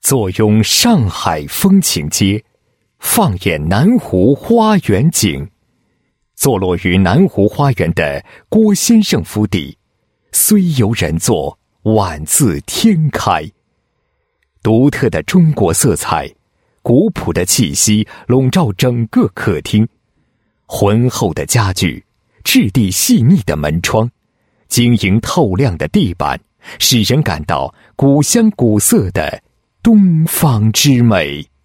坐拥上海风情街，放眼南湖花园景。坐落于南湖花园的郭先生府邸，虽游人坐，晚自天开。独特的中国色彩，古朴的气息笼罩整个客厅。浑厚的家具，质地细腻的门窗，晶莹透亮的地板，使人感到古香古色的东方之美。